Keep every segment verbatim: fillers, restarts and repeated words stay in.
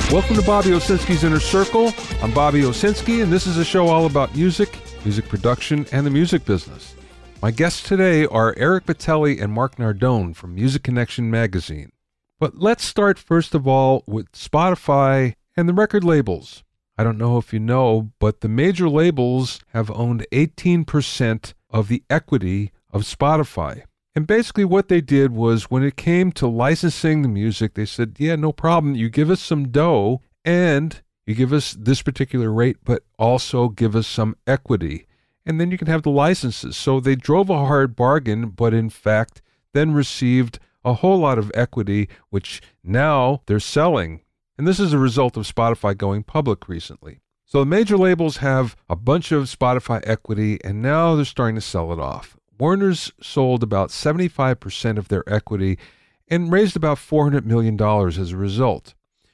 Welcome to Bobby Owsinski's Inner Circle. I'm Bobby Owsinski, and this is a show all about music, music production, and the music business. My guests today are Eric Batelli and Mark Nardone from Music Connection magazine. But let's start first of all with Spotify and the record labels. I don't know if you know, but the major labels have owned eighteen percent of the equity of Spotify. And basically what they did was when it came to licensing the music, they said, yeah, no problem. You give us some dough and you give us this particular rate, but also give us some equity. And then you can have the licenses. So they drove a hard bargain, but in fact then received a whole lot of equity, which now they're selling. And this is a result of Spotify going public recently. So the major labels have a bunch of Spotify equity, and now they're starting to sell it off. Warner's sold about seventy-five percent of their equity and raised about four hundred million dollars as a result.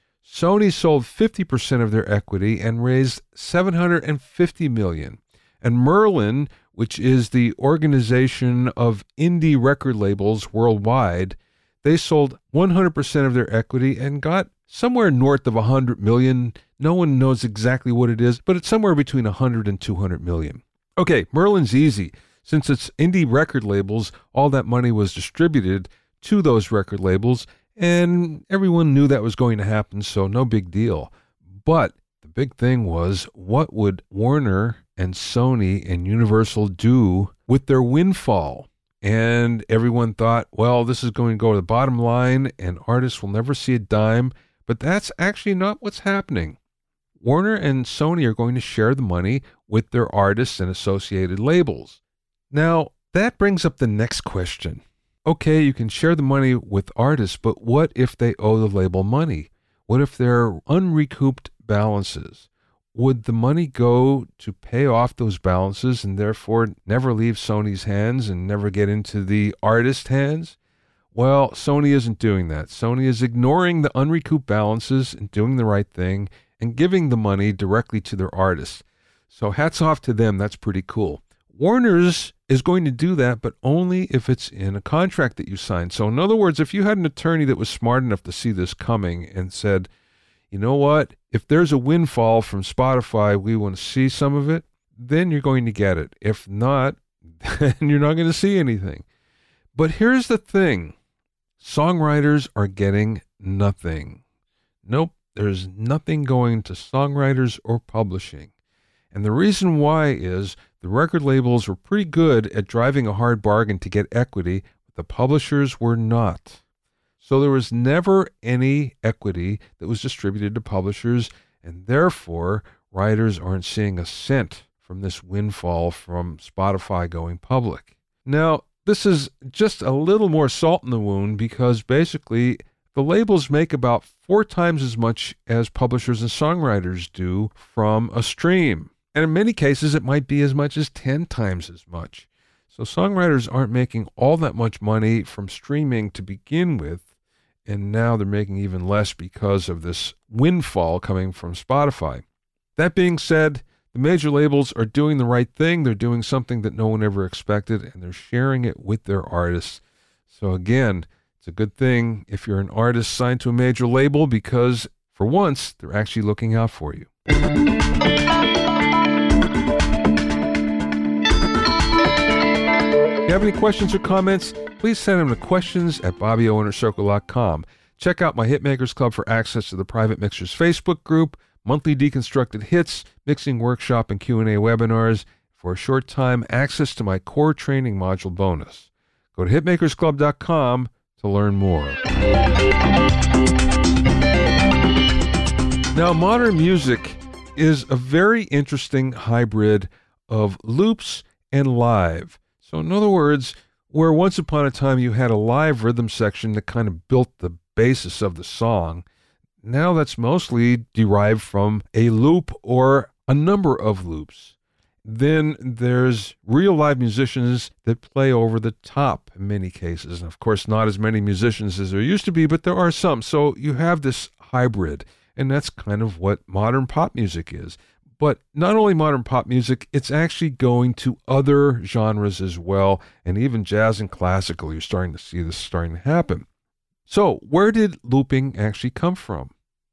Sony sold fifty percent of their equity and raised seven hundred fifty million dollars. And Merlin, which is the organization of indie record labels worldwide, they sold one hundred percent of their equity and got somewhere north of one hundred million dollars. No one knows exactly what it is, but it's somewhere between one hundred and two hundred million dollars. Okay, Merlin's easy. Since it's indie record labels, all that money was distributed to those record labels, and everyone knew that was going to happen, so no big deal. But the big thing was, what would Warner and Sony and Universal do with their windfall? And everyone thought, well, this is going to go to the bottom line, and artists will never see a dime, but that's actually not what's happening. Warner and Sony are going to share the money with their artists and associated labels. Now, that brings up the next question. Okay, you can share the money with artists, but what if they owe the label money? What if they're unrecouped balances? Would the money go to pay off those balances and therefore never leave Sony's hands and never get into the artist's hands? Well, Sony isn't doing that. Sony is ignoring the unrecouped balances and doing the right thing and giving the money directly to their artists. So hats off to them. That's pretty cool. Warner's is going to do that, but only if it's in a contract that you sign. So in other words, if you had an attorney that was smart enough to see this coming and said, you know what, if there's a windfall from Spotify, we want to see some of it, then you're going to get it. If not, then you're not going to see anything. But here's the thing. Songwriters are getting nothing. Nope, there's nothing going to songwriters or publishing. And the reason why is the record labels were pretty good at driving a hard bargain to get equity, but the publishers were not. So there was never any equity that was distributed to publishers, and therefore writers aren't seeing a cent from this windfall from Spotify going public. Now, this is just a little more salt in the wound because basically the labels make about four times as much as publishers and songwriters do from a stream. And in many cases, it might be as much as ten times as much. So songwriters aren't making all that much money from streaming to begin with, and now they're making even less because of this windfall coming from Spotify. That being said, the major labels are doing the right thing. They're doing something that no one ever expected, and they're sharing it with their artists. So again, it's a good thing if you're an artist signed to a major label because, for once, they're actually looking out for you. If you have any questions or comments, please send them to questions at bobby o inner circle dot com. Check out my Hitmakers Club for access to the Private Mixers Facebook group, monthly deconstructed hits, mixing workshop, and Q and A webinars. For a short time, access to my core training module bonus. Go to hitmakers club dot com to learn more. Now, modern music is a very interesting hybrid of loops and live. So in other words, where once upon a time you had a live rhythm section that kind of built the basis of the song, now that's mostly derived from a loop or a number of loops. Then there's real live musicians that play over the top in many cases. And of course, not as many musicians as there used to be, but there are some. So you have this hybrid, and that's kind of what modern pop music is. But not only modern pop music, it's actually going to other genres as well, and even jazz and classical. You're starting to see this starting to happen. So where did looping actually come from?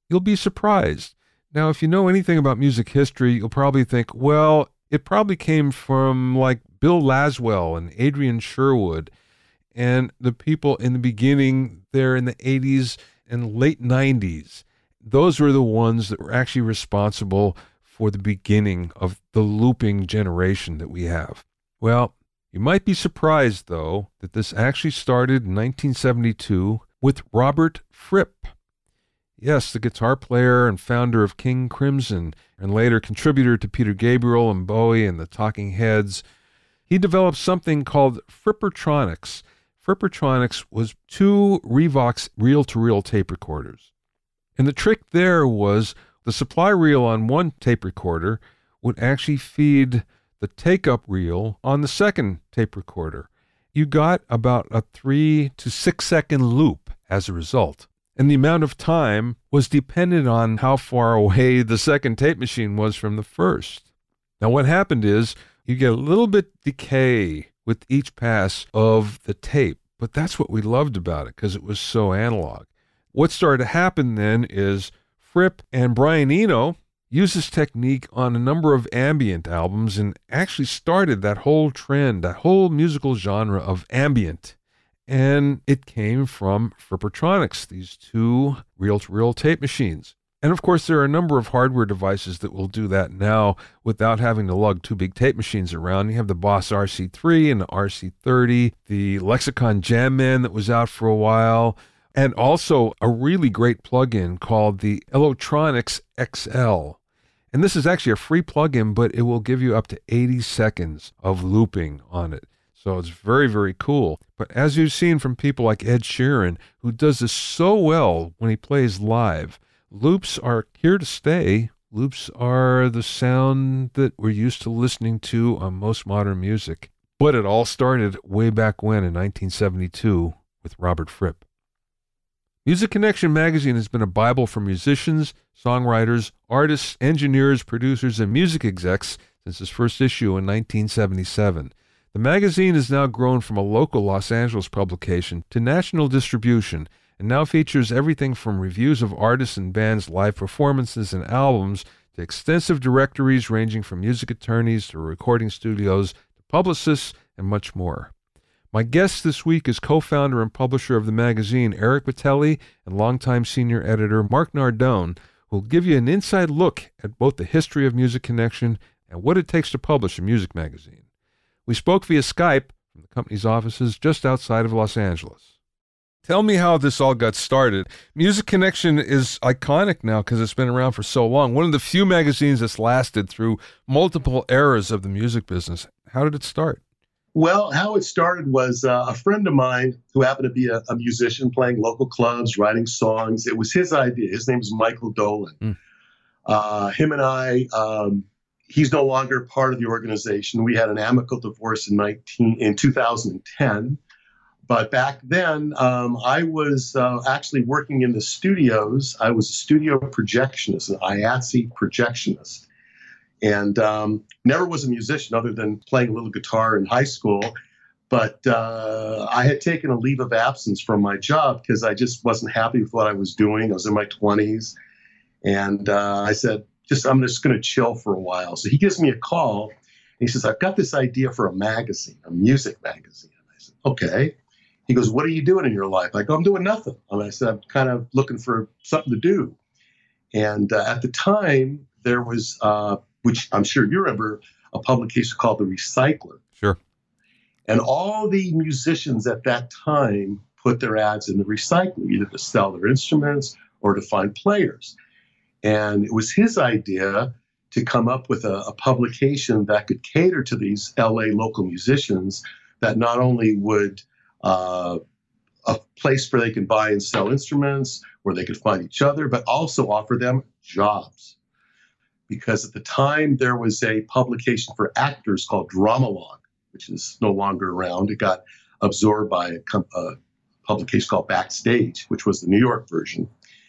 you'll be surprised. Now, if you know anything about music history, you'll probably think, well, it probably came from like Bill Laswell and Adrian Sherwood and the people in the beginning there in the eighties and late nineties. Those were the ones that were actually responsible for the beginning of the looping generation that we have. Well, you might be surprised, though, that this actually started in nineteen seventy-two with Robert Fripp. Yes, the guitar player and founder of King Crimson, and later contributor to Peter Gabriel and Bowie and the Talking Heads. He developed something called Frippertronics. Frippertronics was two Revox reel-to-reel tape recorders. And the trick there was the supply reel on one tape recorder would actually feed the take-up reel on the second tape recorder. You got about a three to six second loop as a result. And the amount of time was dependent on how far away the second tape machine was from the first. Now what happened is you get a little bit decay with each pass of the tape, but that's what we loved about it because it was so analog. What started to happen then is Fripp and Brian Eno used this technique on a number of ambient albums and actually started that whole trend, that whole musical genre of ambient. And it came from Frippertronics, these two reel-to-reel tape machines. And of course, there are a number of hardware devices that will do that now without having to lug two big tape machines around. You have the Boss R C three and the R C thirty, the Lexicon Jamman that was out for a while, and also a really great plugin called the Elotronics X L. And this is actually a free plugin, but it will give you up to eighty seconds of looping on it. So it's very, very cool. But as you've seen from people like Ed Sheeran, who does this so well when he plays live, loops are here to stay. Loops are the sound that we're used to listening to on most modern music. But it all started way back when in nineteen seventy-two with Robert Fripp. Music Connection magazine has been a Bible for musicians, songwriters, artists, engineers, producers, and music execs since its first issue in nineteen seventy-seven. The magazine has now grown from a local Los Angeles publication to national distribution and now features everything from reviews of artists and bands' live performances and albums to extensive directories ranging from music attorneys to recording studios to publicists and much more. My guest this week is co-founder and publisher of the magazine, Eric Vitelli, and longtime senior editor, Mark Nardone, who will give you an inside look at both the history of Music Connection and what it takes to publish a music magazine. We spoke via Skype from the company's offices just outside of Los Angeles. Tell me how this all got started. Music Connection is iconic now because it's been around for so long. One of the few magazines that's lasted through multiple eras of the music business. How did it start? Well, how it started was uh, a friend of mine who happened to be a, a musician playing local clubs, writing songs. It was his idea. His name is Michael Dolan. Mm. Uh, him and I... Um, He's no longer part of the organization. We had an amicable divorce in nineteen in two thousand ten. But back then, um, I was uh, actually working in the studios. I was a studio projectionist, an I A T S E projectionist, and um, never was a musician other than playing a little guitar in high school. But uh, I had taken a leave of absence from my job because I just wasn't happy with what I was doing. I was in my twenties. And uh, I said, Just, I'm just going to chill for a while. So he gives me a call. And he says, I've got this idea for a magazine, a music magazine. And I said, okay. He goes, what are you doing in your life? I go, I'm doing nothing. And I said, I'm kind of looking for something to do. And uh, at the time, there was, uh, which I'm sure you remember, a publication called The Recycler. Sure. And all the musicians at that time put their ads in The Recycler, either to sell their instruments or to find players. And it was his idea to come up with a, a publication that could cater to these L A local musicians that not only would uh, a place where they can buy and sell instruments, where they could find each other, but also offer them jobs. Because at the time, there was a publication for actors called Dramalog, which is no longer around. It got absorbed by a, com- a publication called Backstage, which was the New York version.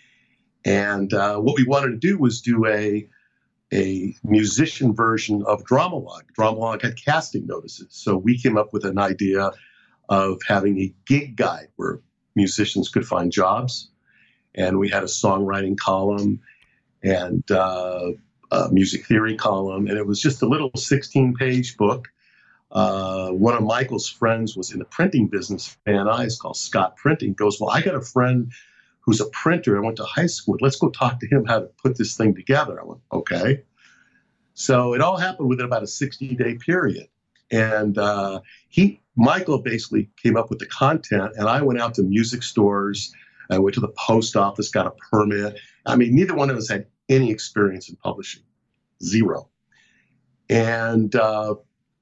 And uh, what we wanted to do was do a, a musician version of Dramalog. Dramalog had casting notices. So we came up with an idea of having a gig guide where musicians could find jobs. and we had a songwriting column and uh, a music theory column, and it was just a little sixteen-page book. Uh, one of Michael's friends was in the printing business, Van Nuys, called Scott Printing. Goes, well, I got a friend who's a printer I went to high school with. Let's go talk to him how to put this thing together. I went, okay. So it all happened within about a sixty-day period. And uh, he, Michael basically came up with the content, and I went out to music stores. I went to the post office, got a permit. I mean, neither one of us had any experience in publishing, zero. And uh,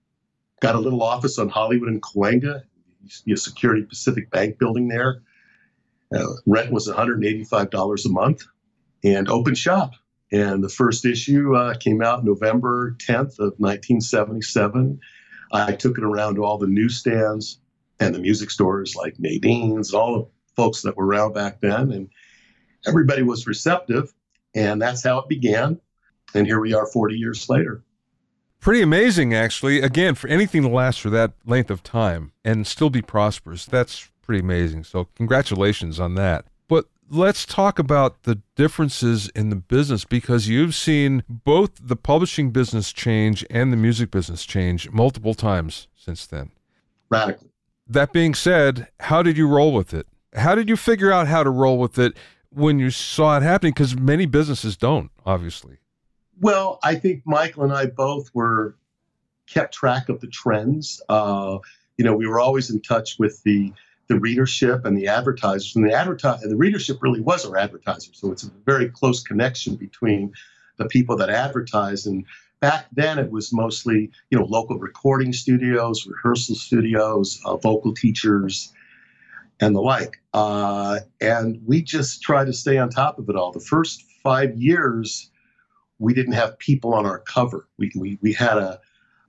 got a little office on Hollywood and Cahuenga, a Security Pacific Bank building there. Uh, rent was one hundred eighty-five dollars a month, and open shop. And the first issue uh, came out November tenth of nineteen seventy-seven. I took it around to all the newsstands and the music stores like Nadine's, all the folks that were around back then, and everybody was receptive, and that's how it began. And here we are forty years later. Pretty amazing, actually. Again, for anything to last for that length of time and still be prosperous, that's pretty amazing. So congratulations on that. But let's talk about the differences in the business, because you've seen both the publishing business change and the music business change multiple times since then. Radically. That being said, how did you roll with it? How did you figure out how to roll with it when you saw it happening? Because many businesses don't, obviously. Well, I think Michael and I both were kept track of the trends. Uh, you know, we were always in touch with the the readership and the advertisers, and the adverti- the readership really was our advertisers. So it's a very close connection between the people that advertise. And back then, it was mostly, you know, local recording studios, rehearsal studios, uh, vocal teachers, and the like. Uh, and we just try to stay on top of it all. The first five years, we didn't have people on our cover. We we we had a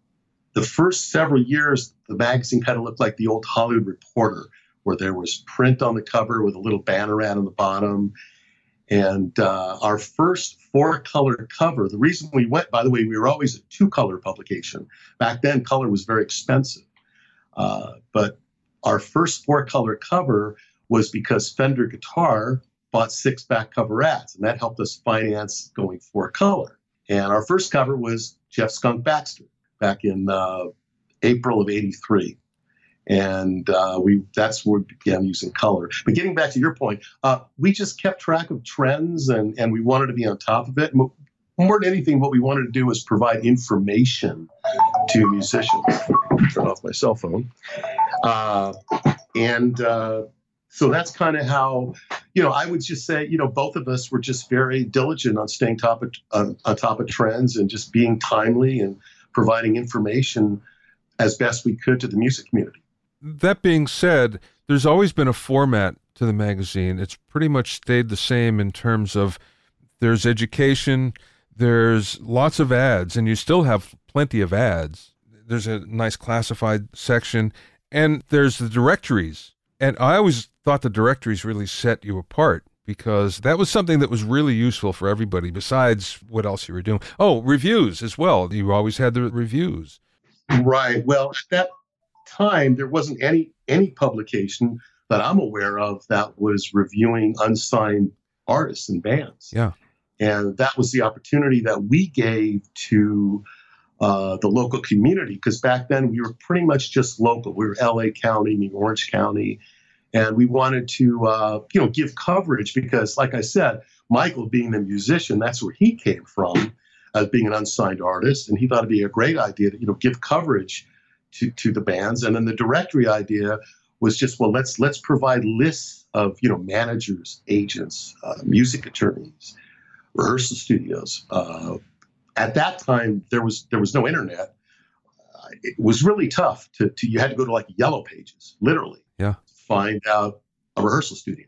the first several years, the magazine kind of looked like the old Hollywood Reporter, where there was print on the cover with a little banner ad on the bottom. And uh, our first four-color cover, the reason we went, by the way, we were always a two-color publication. Back then, color was very expensive. Uh, but our first four-color cover was because Fender Guitar bought six back cover ads, and that helped us finance going four-color. And our first cover was Jeff Skunk Baxter back in uh, April of eighty-three. And uh, we that's where we began using color. But getting back to your point, uh, we just kept track of trends, and, and we wanted to be on top of it. More than anything, what we wanted to do was provide information to musicians. Turn off my cell phone. Uh, and uh, so that's kind of how, you know, I would just say, you know, both of us were just very diligent on staying top of, uh, on top of trends and just being timely and providing information as best we could to the music community. That being said, there's always been a format to the magazine. It's pretty much stayed the same in terms of there's education, there's lots of ads, and you still have plenty of ads. There's a nice classified section, and there's the directories. And I always thought the directories really set you apart, because that was something that was really useful for everybody besides what else you were doing. Oh, reviews as well. You always had the reviews. Right. Well, at that time, there wasn't any any publication that I'm aware of that was reviewing unsigned artists and bands. Yeah. And that was the opportunity that we gave to uh, the local community, because back then we were pretty much just local. We were L A County, I mean, Orange County, and we wanted to, uh, you know, give coverage because, like I said, Michael being the musician, that's where he came from as being an unsigned artist, and he thought it'd be a great idea to, you know, give coverage to, to the bands. And then the directory idea was just, well, let's let's provide lists of, you know, managers, agents, uh, music attorneys, rehearsal studios. Uh, at that time, there was there was no internet. Uh, it was really tough to, to you had to go to like Yellow Pages, literally, yeah, to find out a rehearsal studio.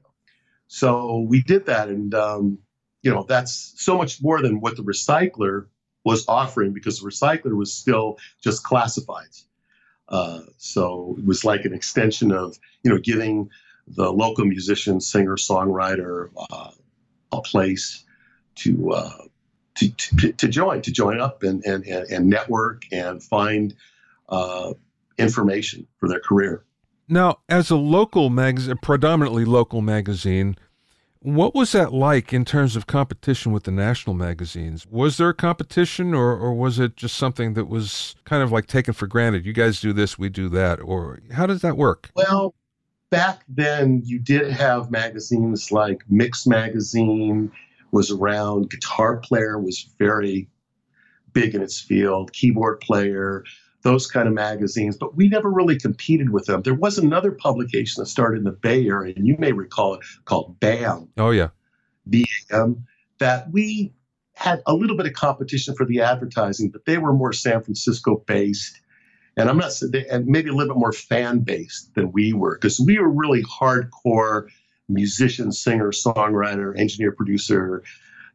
So we did that, and um, you know, that's so much more than what the Recycler was offering, because the Recycler was still just classifieds. Uh, so it was like an extension of, you know, giving the local musician, singer, songwriter uh, a place to, uh, to to to join, to join up and and and, and network and find uh, information for their career. Now, as a local magazine, predominantly local magazine, What was that like in terms of competition with the national magazines? Was there a competition, or, or was it just something that was kind of like taken for granted? You guys do this, we do that. Or how does that work? Well, back then you did have magazines like Mix Magazine was around. Guitar Player was very big in its field, Keyboard Player, those kind of magazines, but we never really competed with them. There was another publication that started in the Bay Area, and you may recall it, called BAM. Oh, yeah. B A M, that we had a little bit of competition for the advertising, but they were more San Francisco-based, and I'm not and maybe a little bit more fan-based than we were, because we were really hardcore musician, singer, songwriter, engineer, producer,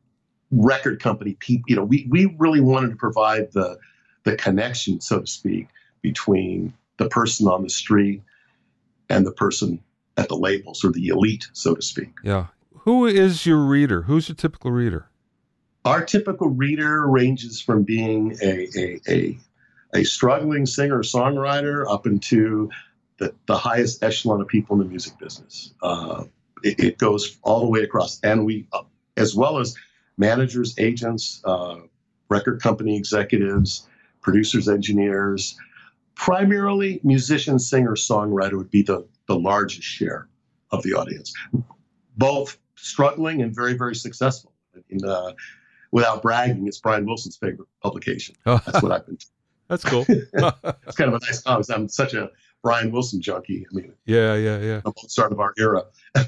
record company people. You know, we we really wanted to provide the the connection, so to speak, between the person on the street and the person at the labels, or the elite, so to speak. Yeah. Who is your reader? Who's your typical reader? Our typical reader ranges from being a a a, a struggling singer or songwriter up into the, the highest echelon of people in the music business. Uh, it, it goes all the way across, and we, uh, as well as managers, agents, uh, record company executives, producers, engineers. Primarily musician, singer, songwriter would be the, the largest share of the audience. Both struggling and very, very successful. And, uh, without bragging, it's Brian Wilson's favorite publication. That's what I've been told. That's cool. It's kind of a nice comment. I'm such a Brian Wilson junkie. I mean, yeah, yeah, yeah. The start of our era.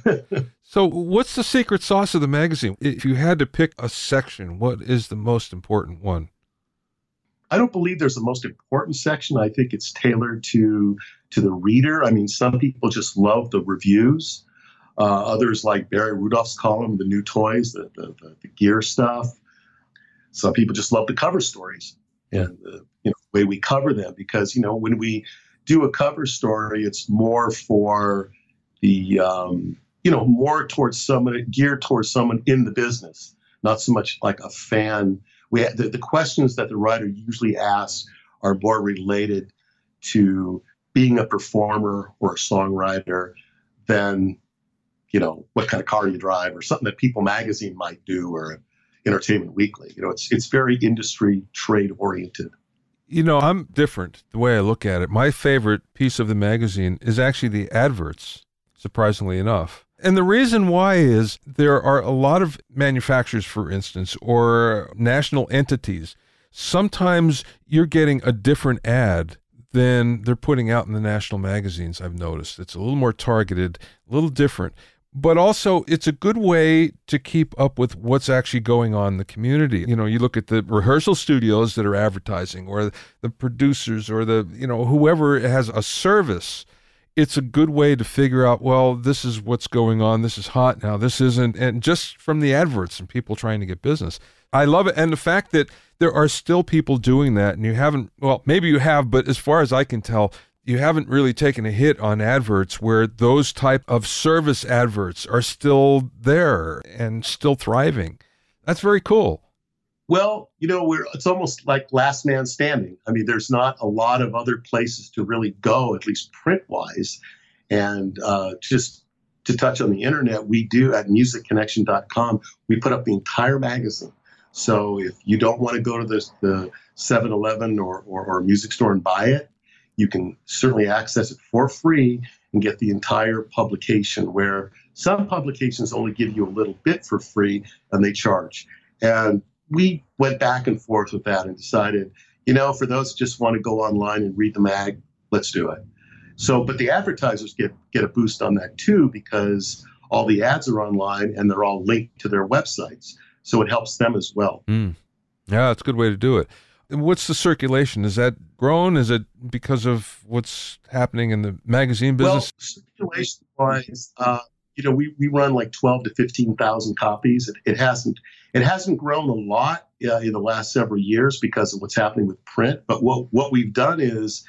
So what's the secret sauce of the magazine? If you had to pick a section, what is the most important one? I don't believe there's a most important section. I think it's tailored to to the reader. I mean, some people just love the reviews. Uh, others like Barry Rudolph's column, the new toys, the, the, the, the gear stuff. Some people just love the cover stories and the you know, way we cover them, because, you know, when we do a cover story, it's more for the, um, you know, more towards someone, geared towards someone in the business, not so much like a fan. We the, the questions that the writer usually asks are more related to being a performer or a songwriter than, you know, what kind of car you drive or something that People Magazine might do, or Entertainment Weekly. You know, it's it's very industry trade oriented. You know, I'm different the way I look at it. My favorite piece of the magazine is actually the adverts, surprisingly enough. And the reason why is there are a lot of manufacturers, for instance, or national entities. Sometimes you're getting a different ad than they're putting out in the national magazines, I've noticed. It's a little more targeted, a little different. But also, it's a good way to keep up with what's actually going on in the community. You know, you look at the rehearsal studios that are advertising, or the producers, or the, you know, whoever has a service. It's a good way to figure out, well, this is what's going on. This is hot now. This isn't. And just from the adverts and people trying to get business. I love it. And the fact that there are still people doing that, and you haven't, well, maybe you have, but as far as I can tell, you haven't really taken a hit on adverts where those type of service adverts are still there and still thriving. That's very cool. Well, you know, we're it's almost like last man standing. I mean, there's not a lot of other places to really go, at least print-wise. And uh, just to touch on the internet, we do at music connection dot com, we put up the entire magazine. So if you don't want to go to the, the seven eleven or, or, or music store and buy it, you can certainly access it for free and get the entire publication, where some publications only give you a little bit for free and they charge. And we went back and forth with that and decided, you know, for those who just want to go online and read the mag, let's do it. So, but the advertisers get, get a boost on that too, because all the ads are online and they're all linked to their websites. So it helps them as well. Mm. Yeah, that's a good way to do it. What's the circulation? Is that grown? Is it because of what's happening in the magazine business? Well, circulation-wise, uh, you know, we, we run like twelve to fifteen thousand copies. It, it hasn't it hasn't grown a lot uh, in the last several years because of what's happening with print. But what what we've done is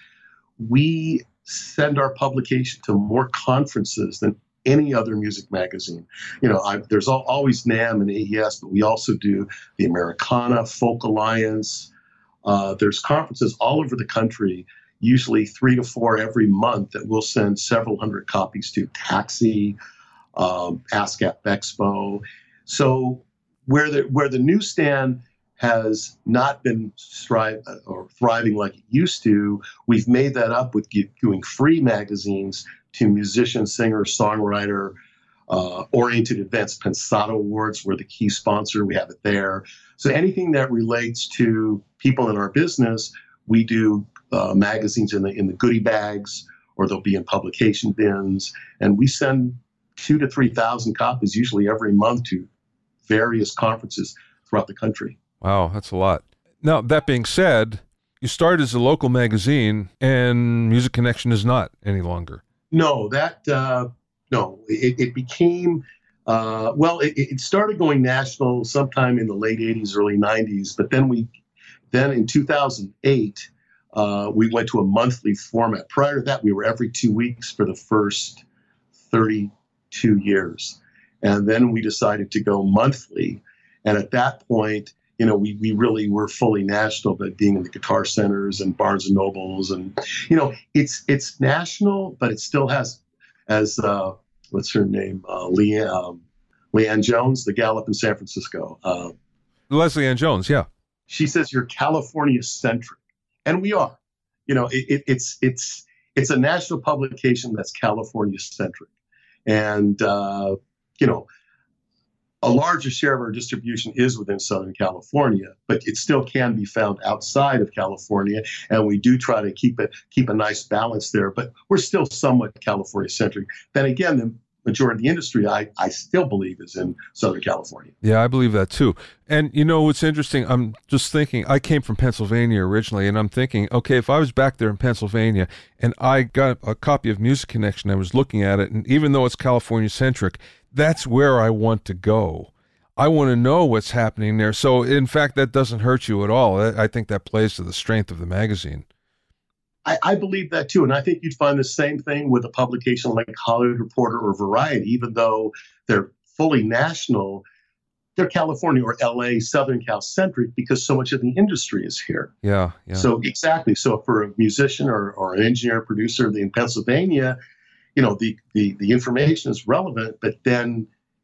we send our publication to more conferences than any other music magazine. You know, I, there's al- always NAMM and A E S, but we also do the Americana, Folk Alliance. Uh, there's conferences all over the country, usually three to four every month, that we'll send several hundred copies to. Taxi, um, ASCAP Expo. So where the where the newsstand has not been strive, or thriving like it used to, we've made that up with doing free magazines to musicians, singers, songwriter, uh, oriented events. Pensado Awards, we're the key sponsor. We have it there. So anything that relates to people in our business, we do uh, magazines in the in the goodie bags, or they'll be in publication bins, and we send two to three thousand copies usually every month to various conferences throughout the country. Wow, that's a lot. Now, that being said, you started as a local magazine, and Music Connection is not any longer. No, that uh, no, it, it became uh, well. It, it started going national sometime in the late eighties, early nineties. But then we, then in two thousand eight, uh, we went to a monthly format. Prior to that, we were every two weeks for the first thirty-two years, and then we decided to go monthly. And at that point, you know, we, we really were fully national, but being in the Guitar Centers and Barnes and Nobles, and, you know, it's it's national, but it still has, as, uh, what's her name, uh, Leanne, um, Leanne Jones, the gal up in San Francisco. Uh, Leslie Ann Jones, yeah. She says you're California-centric, and we are. You know, it, it, it's it's it's a national publication that's California-centric. And, uh, you know, a larger share of our distribution is within Southern California, but it still can be found outside of California, and we do try to keep it keep a nice balance there. But we're still somewhat California-centric. Then again, the majority of the industry, I, I still believe, is in Southern California. Yeah, I believe that too. And you know what's interesting? I'm just thinking, I came from Pennsylvania originally, and I'm thinking, okay, if I was back there in Pennsylvania and I got a copy of Music Connection, I was looking at it, and even though it's California-centric, that's where I want to go. I want to know what's happening there. So, in fact, that doesn't hurt you at all. I think that plays to the strength of the magazine. I, I believe that too. And I think you'd find the same thing with a publication like Hollywood Reporter or Variety. Even though they're fully national, they're California or L A, Southern Cal centric, because so much of the industry is here. Yeah, yeah. So exactly. So for a musician or, or an engineer, producer in Pennsylvania, you know, the, the, the information is relevant, but then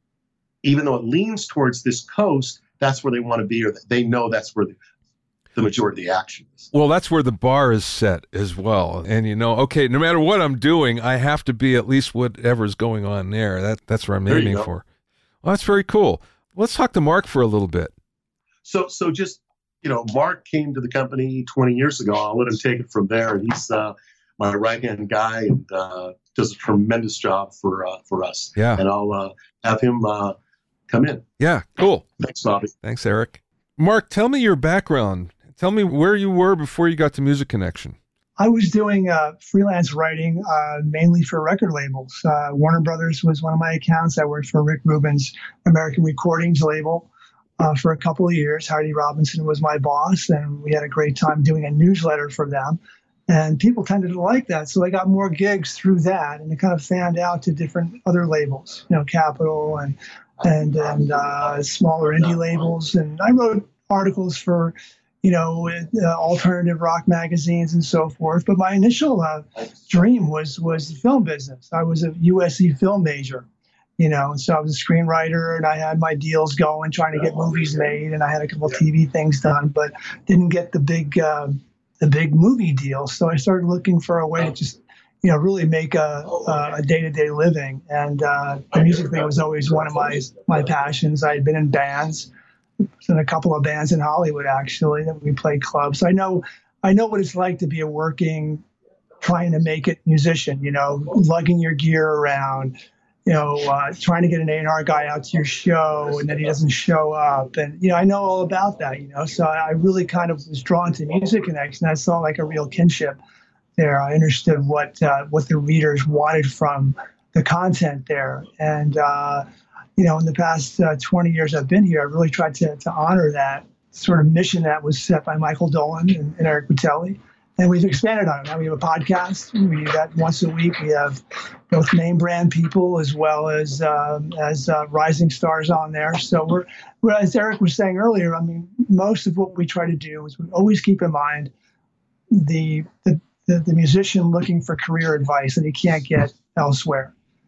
even though it leans towards this coast, that's where they want to be, or they know that's where the, the majority of the action is. Well, that's where the bar is set as well. And, you know, okay, no matter what I'm doing, I have to be at least whatever's going on there. That That's where I'm there aiming for. Well, that's very cool. Let's talk to Mark for a little bit. So, so just, you know, Mark came to the company twenty years ago. I'll let him take it from there. He's uh, my right-hand guy, and uh, does a tremendous job for uh, for us. Yeah. And I'll uh, have him uh, come in. Yeah, cool. Thanks, Bobby. Thanks, Eric. Mark, tell me your background. Tell me where you were before you got to Music Connection. I was doing uh, freelance writing uh, mainly for record labels. Uh, Warner Brothers was one of my accounts. I worked for Rick Rubin's American Recordings label uh, for a couple of years. Heidi Robinson was my boss, and we had a great time doing a newsletter for them. And people tended to like that, so I got more gigs through that, and it kind of fanned out to different other labels, you know, Capitol and and and uh, smaller indie labels. And I wrote articles for, you know, uh, alternative rock magazines and so forth. But my initial uh, dream was was the film business. I was a U S C film major, you know, and so I was a screenwriter, and I had my deals going, trying to get movies made, and I had a couple T V things done, but didn't get the big uh, the big movie deal. So I started looking for a way to just, you know, really make a a day-to-day living. And uh, the music thing was always one of my my passions. I had been in bands. In a couple of bands in Hollywood, actually, that we played clubs. So I know, I know what it's like to be a working, trying to make it musician. You know, lugging your gear around. You know, uh, trying to get an A and R guy out to your show, and then he doesn't show up. And you know, I know all about that. You know, so I really kind of was drawn to Music Connection. I saw like a real kinship there. I understood what uh, what the readers wanted from the content there, and. Uh, You know, in the past uh, twenty years I've been here, I've really tried to, to honor that sort of mission that was set by Michael Dolan and, and Eric Battelli. And we've expanded on it. Now we have a podcast. We do that once a week. We have both name brand people as well as um, as uh, rising stars on there. So we're, we're, as Eric was saying earlier, I mean, most of what we try to do is we always keep in mind the the, the, the musician looking for career advice that he can't get elsewhere.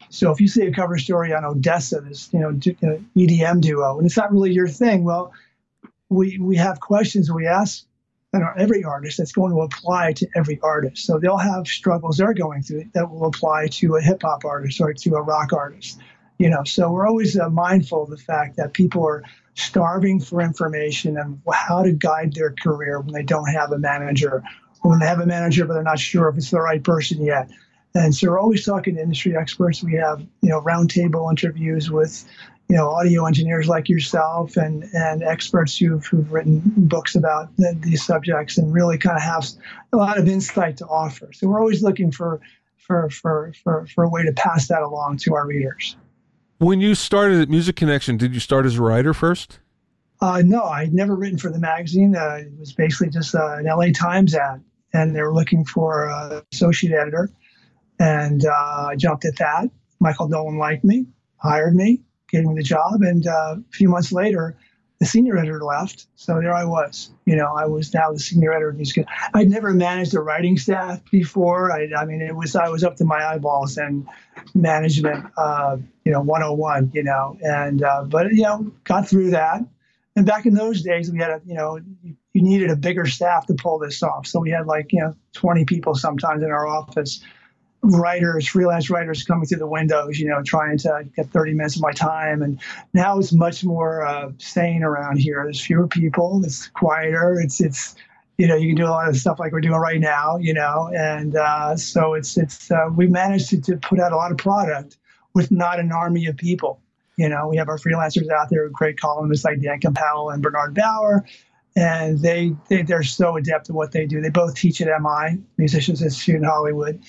So if you see a cover story on Odessa, this you know, du- you know E D M duo, and it's not really your thing, well, we we have questions we ask and every artist that's going to apply to every artist. So they'll have struggles they're going through that will apply to a hip hop artist or to a rock artist. You know, so we're always uh, mindful of the fact that people are starving for information and how to guide their career when they don't have a manager, or when they have a manager but they're not sure if it's the right person yet. And so we're always talking to industry experts. We have, you know, roundtable interviews with, you know, audio engineers like yourself and, and experts who've, who've written books about the, these subjects and really kind of have a lot of insight to offer. So we're always looking for, for, for, for, for a way to pass that along to our readers. When you started at Music Connection, did you start as a writer first? Uh, no, I'd never written for the magazine. Uh, it was basically just uh, an L A Times ad, and they were looking for an associate editor. And uh, I jumped at that. Michael Dolan liked me, hired me, gave me the job. And uh, a few months later, the senior editor left. So there I was. You know, I was now the senior editor of Music. I'd never managed a writing staff before. I, I mean, it was I was up to my eyeballs in management, uh, you know, one oh one, you know. And uh, but, you know, got through that. And back in those days, we had a, you know, you, you needed a bigger staff to pull this off. So we had like, you know, twenty people sometimes in our office. Writers, freelance writers coming through the windows, you know, trying to get thirty minutes of my time. And now it's much more uh, sane around here. There's fewer people. It's quieter. It's, it's, you know, you can do a lot of stuff like we're doing right now, you know, and uh, so it's, it's, uh, we managed to, to put out a lot of product with not an army of people. You know, we have our freelancers out there, great columnists like Dan Campbell and Bernard Bauer. And they, they, they're so adept at what they do. They both teach at M I, Musicians Institute in Hollywood.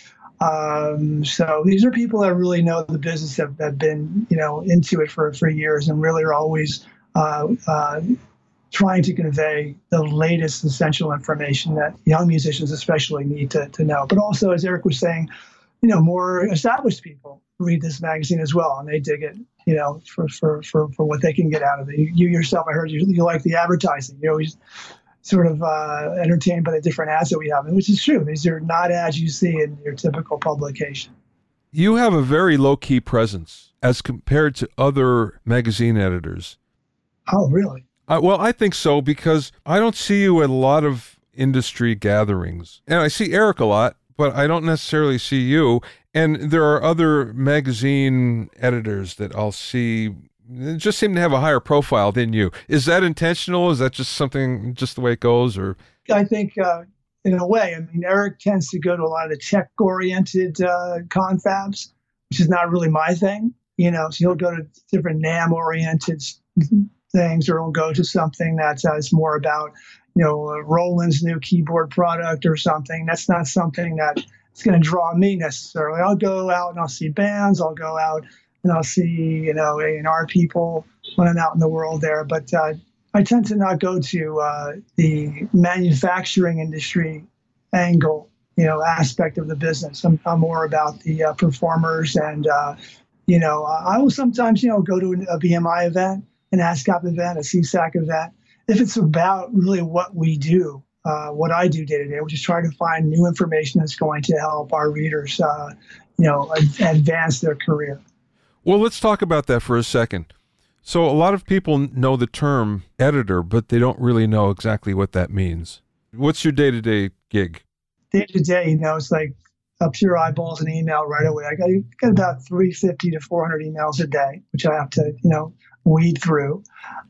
Um, so these are people that really know the business, have, have been, you know, into it for, for years and really are always uh, uh, trying to convey the latest essential information that young musicians especially need to, to know. But also, as Eric was saying, you know, more established people read this magazine as well, and they dig it, you know, for, for, for, for what they can get out of it. You, you yourself, I heard you, you like the advertising. You're always sort of uh, entertained by the different ads that we have, which is true. These are not ads you see in your typical publication. You have a very low-key presence as compared to other magazine editors. Oh, really? Uh, well, I think so, because I don't see you at a lot of industry gatherings. And I see Eric a lot, but I don't necessarily see you. And there are other magazine editors that I'll see just seem to have a higher profile than you. Is that intentional? Is that just something, just the way it goes? Or I think uh, in a way, I mean, Eric tends to go to a lot of the tech-oriented uh, confabs, which is not really my thing. You know, so he'll go to different NAMM-oriented things, or he'll go to something that's uh, more about, you know, uh, Roland's new keyboard product or something. That's not something that it's going to draw me necessarily. I'll go out and I'll see bands. I'll go out and I'll see, you know, A and R people when I'm out in the world there. But uh, I tend to not go to uh, the manufacturing industry angle, you know, aspect of the business. I'm, I'm more about the uh, performers. And, uh, you know, I will sometimes, you know, go to a B M I event, an ASCAP event, a C S A C event, if it's about really what we do, uh, what I do day to day, which is try to find new information that's going to help our readers, uh, you know, ad- advance their career. Well, let's talk about that for a second. So a lot of people know the term editor, but they don't really know exactly what that means. What's your day-to-day gig? Day-to-day, you know, it's like up to your eyeballs and email right away. I got, got about three hundred fifty to four hundred emails a day, which I have to, you know, weed through.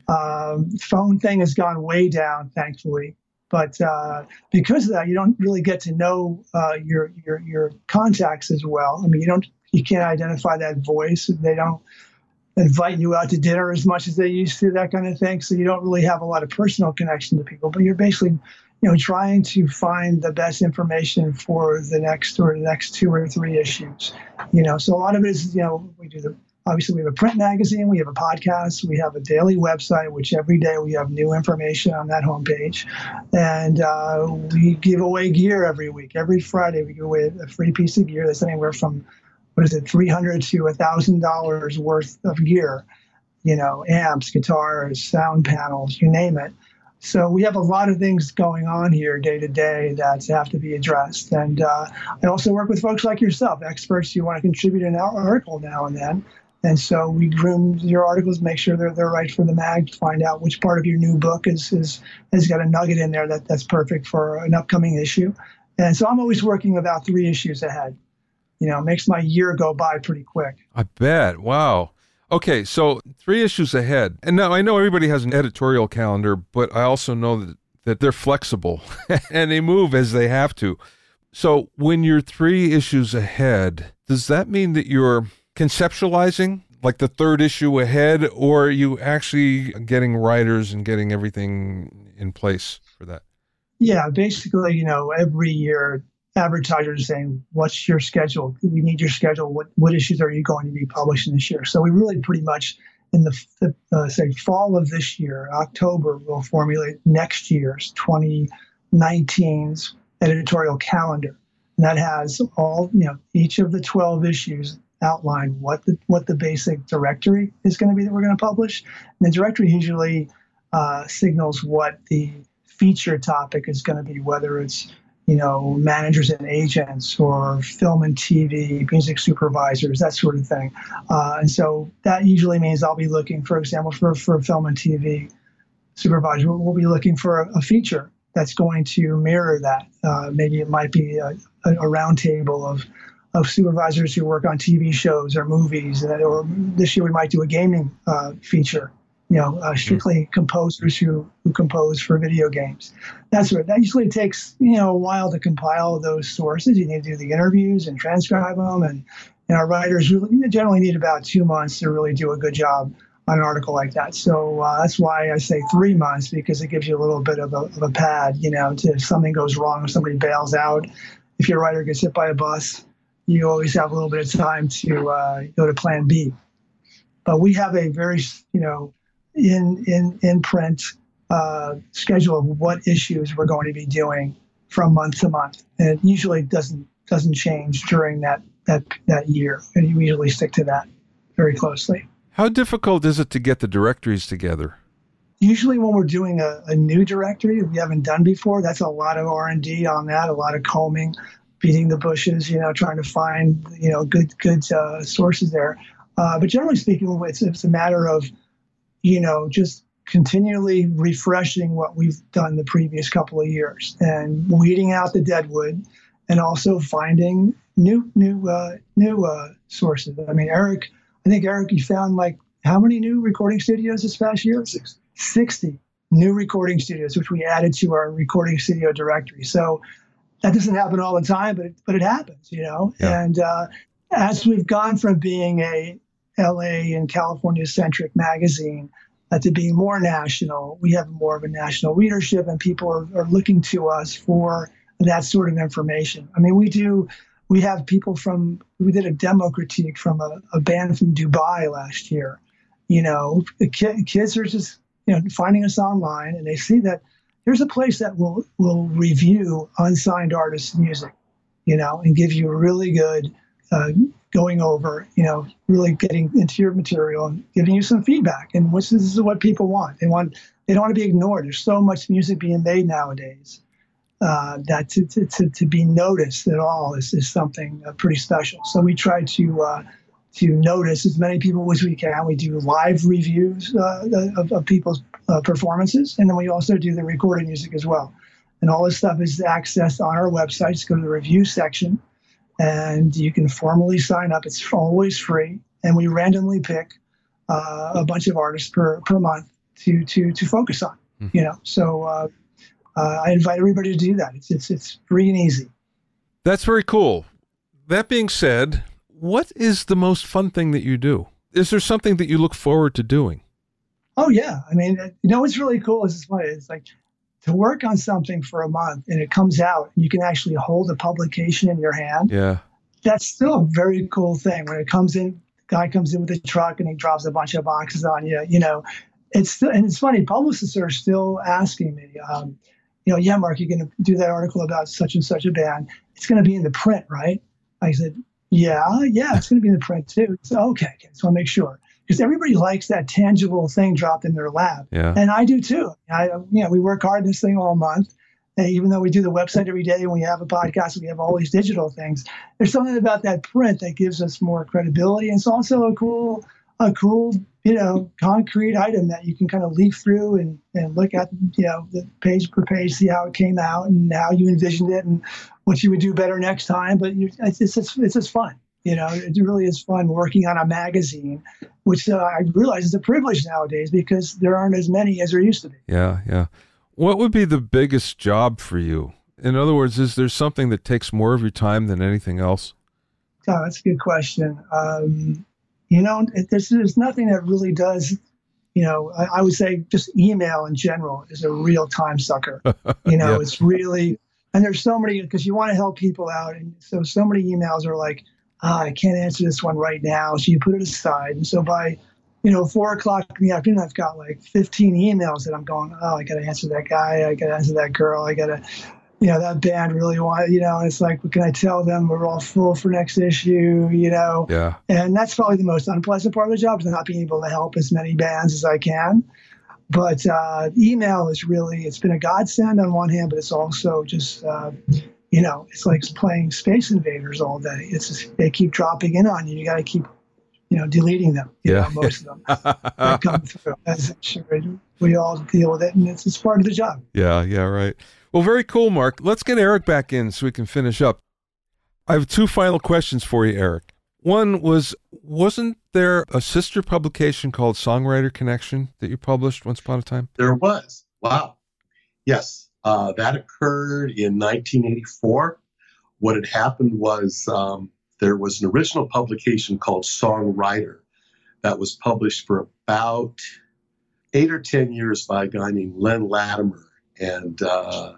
Um, phone thing has gone way down, thankfully. But uh, because of that, you don't really get to know uh, your, your, your contacts as well. I mean, you don't, you can't identify that voice. They don't invite you out to dinner as much as they used to, that kind of thing. So you don't really have a lot of personal connection to people, but you're basically, you know, trying to find the best information for the next or the next two or three issues. You know, so a lot of it is, you know, we do the, obviously we have a print magazine, we have a podcast, we have a daily website, which every day we have new information on that homepage. And uh, we give away gear every week. Every Friday we give away a free piece of gear that's anywhere from, what is it, three hundred to one thousand dollars worth of gear, you know, amps, guitars, sound panels, you name it. So we have a lot of things going on here day to day that have to be addressed. And uh, I also work with folks like yourself, experts who want to contribute an article now and then. And so we groom your articles, make sure they're they're right for the mag, find out which part of your new book is is has got a nugget in there that, that's perfect for an upcoming issue. And so I'm always working about three issues ahead. You know, it makes my year go by pretty quick. I bet. Wow. Okay, so three issues ahead. And now I know everybody has an editorial calendar, but I also know that, that they're flexible and they move as they have to. So when you're three issues ahead, does that mean that you're conceptualizing like the third issue ahead, or are you actually getting writers and getting everything in place for that? Yeah, basically, you know, every year advertisers are saying, what's your schedule? We need your schedule. What what issues are you going to be publishing this year? So we really pretty much in the, the uh, say fall of this year, October, we'll formulate next year's twenty nineteen's editorial calendar. And that has all, you know, each of the twelve issues outline what the what the basic directory is going to be that we're going to publish. And the directory usually uh, signals what the feature topic is going to be, whether it's, you know, managers and agents or film and T V, music supervisors, that sort of thing. Uh, and so that usually means I'll be looking, for example, for, for film and T V supervisor, we'll be looking for a, a feature that's going to mirror that. Uh, maybe it might be a, a, a round table of of supervisors who work on T V shows or movies, or this year we might do a gaming uh, feature. You know, uh, strictly composers who, who compose for video games. That's what that usually takes, you know, a while to compile those sources. You need to do the interviews and transcribe them, and, and our writers really generally need about two months to really do a good job on an article like that. So uh, that's why I say three months, because it gives you a little bit of a, of a pad, you know, to, if something goes wrong, if somebody bails out, if your writer gets hit by a bus, you always have a little bit of time to uh, go to plan B. But we have a very, you know, in in in print uh, schedule of what issues we're going to be doing from month to month, and it usually doesn't doesn't change during that that that year, and we usually stick to that very closely. How difficult is it to get the directories together? Usually when we're doing a, a new directory that we haven't done before, that's a lot of R and D on that, a lot of combing, beating the bushes, you know, trying to find, you know, good good uh, sources there. Uh, but generally speaking, it's, it's a matter of, you know, just continually refreshing what we've done the previous couple of years and weeding out the deadwood, and also finding new new uh, new uh, sources. I mean, Eric, I think Eric, you found like how many new recording studios this past year? sixty. sixty new recording studios, which we added to our recording studio directory. So that doesn't happen all the time, but it, but it happens, you know. Yeah. And uh, as we've gone from being a L A and California-centric magazine uh, to being more national, we have more of a national readership, and people are, are looking to us for that sort of information. I mean, we do, we have people from, we did a demo critique from a, a band from Dubai last year. You know, the ki- kids are just, you know, finding us online, and they see that there's a place that will will review unsigned artists' music, you know, and give you a really good uh, going over, you know, really getting into your material and giving you some feedback. And which this is what people want. They want they don't want to be ignored. There's so much music being made nowadays uh, that to, to to to be noticed at all is is something uh, pretty special. So we try to uh, to notice as many people as we can. We do live reviews uh, of, of people's uh, performances, and then we also do the recorded music as well. And all this stuff is accessed on our website. Just go to the review section, and you can formally sign up. It's always free, and we randomly pick uh, a bunch of artists per per month to to to focus on. Mm-hmm. You know, so uh, uh, I invite everybody to do that. It's it's it's free and easy. That's very cool. That being said, what is the most fun thing that you do? Is there something that you look forward to doing? Oh, yeah. I mean, you know, what's really cool is it's funny. It's like to work on something for a month and it comes out and you can actually hold a publication in your hand. Yeah. That's still a very cool thing. When it comes in, the guy comes in with a truck and he drops a bunch of boxes on you, you know, it's still, and it's funny, publicists are still asking me, um, you know, yeah, Mark, you're going to do that article about such and such a band. It's going to be in the print, right? I said, yeah, yeah, it's going to be in the print too. So, okay, okay, so I'll make sure. because everybody likes that tangible thing dropped in their lap. Yeah. And I do too. I, you know, we work hard in this thing all month. And even though we do the website every day and we have a podcast, we have all these digital things. There's something about that print that gives us more credibility. And it's also a cool, a cool, you know, concrete item that you can kind of leaf through and, and look at, you know, the page per page, see how it came out and how you envisioned it and what you would do better next time. But you, it's, it's, just, it's just fun. You know, it really is fun working on a magazine, which uh, I realize is a privilege nowadays because there aren't as many as there used to be. Yeah, yeah. What would be the biggest job for you? In other words, is there something that takes more of your time than anything else? Oh, that's a good question. Um, you know, there's, there's nothing that really does, you know, I, I would say just email in general is a real time sucker. You know, yeah. It's really, and there's so many, because you want to help people out. And so, so many emails are like, oh, I can't answer this one right now. So you put it aside. And so by, you know, four o'clock in the afternoon, I've got like fifteen emails that I'm going, oh, I got to answer that guy. I got to answer that girl. I got to, you know, that band really want, you know, and it's like, what can I tell them? We're all full for next issue, you know? Yeah. And that's probably the most unpleasant part of the job, is not being able to help as many bands as I can. But uh, email is really, it's been a godsend on one hand, but it's also just, uh, you know, it's like playing Space Invaders all day. It's just, they keep dropping in on you. You got to keep, you know, deleting them. You yeah. know, most of them that come through. As sure we all deal with it, and it's, it's part of the job. Yeah, yeah, right. Well, very cool, Mark. Let's get Eric back in so we can finish up. I have two final questions for you, Eric. One was, wasn't there a sister publication called Songwriter Connection that you published once upon a time? There was. Wow. Yes. Uh, that occurred in nineteen eighty-four. What had happened was um, there was an original publication called Songwriter that was published for about eight or ten years by a guy named Len Latimer. And uh,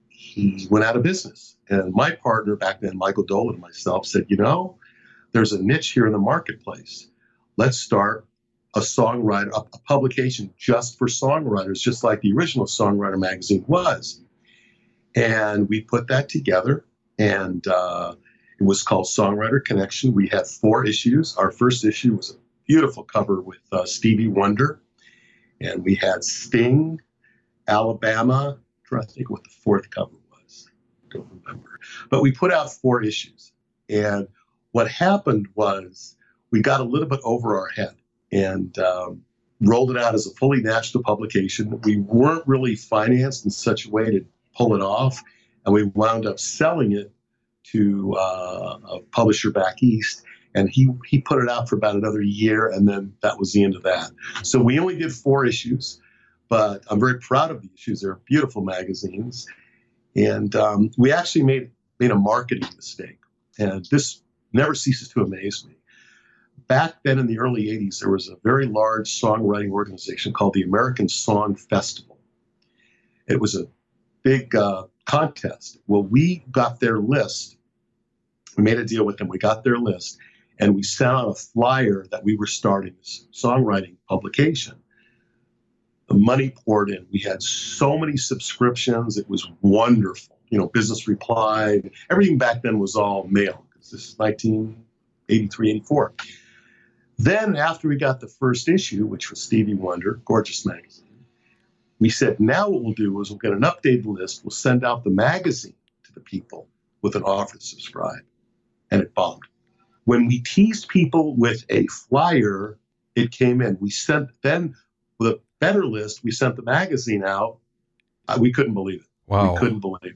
he went out of business. And my partner back then, Michael Dolan, and myself said, you know, there's a niche here in the marketplace. Let's start a songwriter, a, a publication just for songwriters, just like the original Songwriter magazine was. And we put that together, and uh, it was called Songwriter Connection. We had four issues. Our first issue was a beautiful cover with uh, Stevie Wonder, and we had Sting, Alabama. I'm trying to think what the fourth cover was. I don't remember. But we put out four issues, and what happened was we got a little bit over our head and um, rolled it out as a fully national publication. We weren't really financed in such a way to pull it off, and we wound up selling it to uh, a publisher back east, and he he put it out for about another year, and then that was the end of that. So we only did four issues, but I'm very proud of the issues. They're beautiful magazines, and um, we actually made made a marketing mistake, and this never ceases to amaze me. Back then in the early eighties, there was a very large songwriting organization called the American Song Festival. It was a big uh, contest. Well, we got their list. We made a deal with them. We got their list, and we sent out a flyer that we were starting this songwriting publication. The money poured in. We had so many subscriptions. It was wonderful. You know, Business Reply. Everything back then was all mail. This is nineteen eighty-three, eighty-four. Then after we got the first issue, which was Stevie Wonder, gorgeous magazine, we said, now what we'll do is we'll get an updated list. We'll send out the magazine to the people with an offer to subscribe. And it bombed. When we teased people with a flyer, it came in. We sent, then with a better list, we sent the magazine out. Uh, we couldn't believe it. Wow. We couldn't believe it.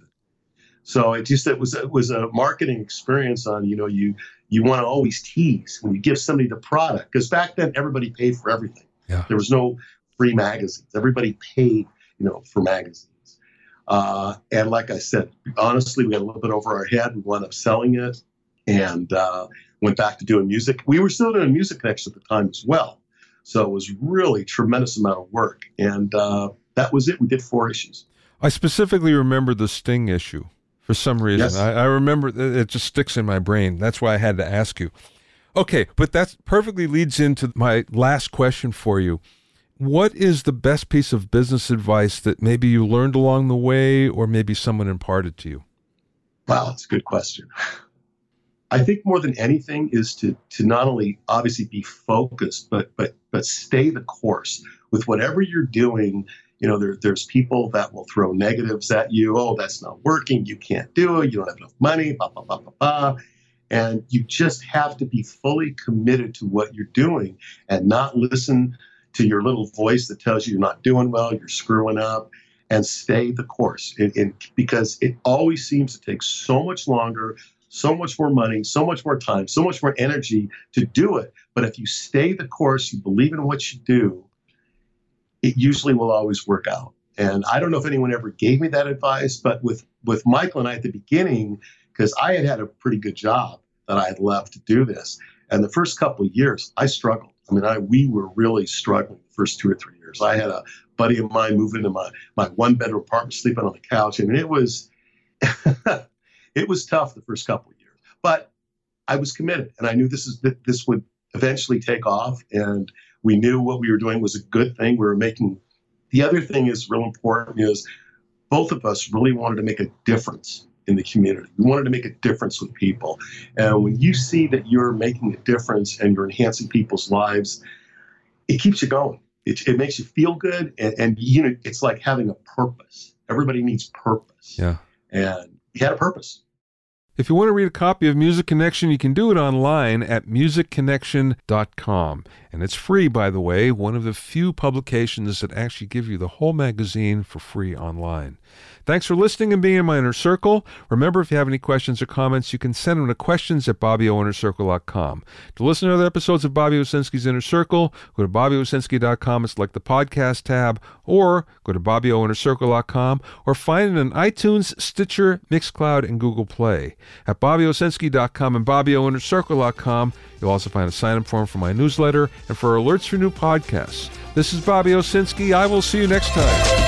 So it just it was it was a marketing experience on, you know, you you want to always tease when you give somebody the product, because back then everybody paid for everything. Yeah. There was no free magazines. Everybody paid, you know, for magazines. Uh, and like I said, honestly, we got a little bit over our head. We wound up selling it and uh, went back to doing music. We were still doing Music Connection at the time as well. So it was really a tremendous amount of work. And uh, that was it. We did four issues. I specifically remember the Sting issue. For some reason, yes. I, I remember it just sticks in my brain. That's why I had to ask you. Okay, but that perfectly leads into my last question for you. What is the best piece of business advice that maybe you learned along the way or maybe someone imparted to you? Wow, that's a good question. I think more than anything is to to not only obviously be focused, but but but stay the course with whatever you're doing. You know, there, there's people that will throw negatives at you. Oh, that's not working. You can't do it. You don't have enough money. Blah blah blah blah blah. And you just have to be fully committed to what you're doing and not listen to your little voice that tells you you're not doing well, you're screwing up, and stay the course. It, it, because it always seems to take so much longer, so much more money, so much more time, so much more energy to do it. But if you stay the course, you believe in what you do, it usually will always work out. And I don't know if anyone ever gave me that advice, but with, with Michael and I at the beginning, because I had had a pretty good job that I had left to do this. And the first couple of years, I struggled. I mean, I we were really struggling the first two or three years. I had a buddy of mine move into my, my one-bedroom apartment, sleeping on the couch. I mean, it was it was tough the first couple of years. But I was committed, and I knew this is that this would eventually take off, and we knew what we were doing was a good thing. We were making – the other thing is real important is both of us really wanted to make a difference in the community. We wanted to make a difference with people. And when you see that you're making a difference and you're enhancing people's lives, it keeps you going. It, it makes you feel good. And, and, you know, it's like having a purpose. Everybody needs purpose. Yeah. And he had a purpose. If you want to read a copy of Music Connection, you can do it online at music connection dot com. And it's free, by the way, one of the few publications that actually give you the whole magazine for free online. Thanks for listening and being in my inner circle. Remember, if you have any questions or comments, you can send them to questions at bobby o inner circle dot com. To listen to other episodes of Bobby Owsinski's Inner Circle, go to bobby owsinski dot com and select the podcast tab, or go to bobby o inner circle dot com, or find it on iTunes, Stitcher, Mixcloud, and Google Play. At bobby owsinski dot com and bobby o inner circle dot com, you'll also find a sign-up form for my newsletter and for alerts for new podcasts. This is Bobby Owsinski. I will see you next time.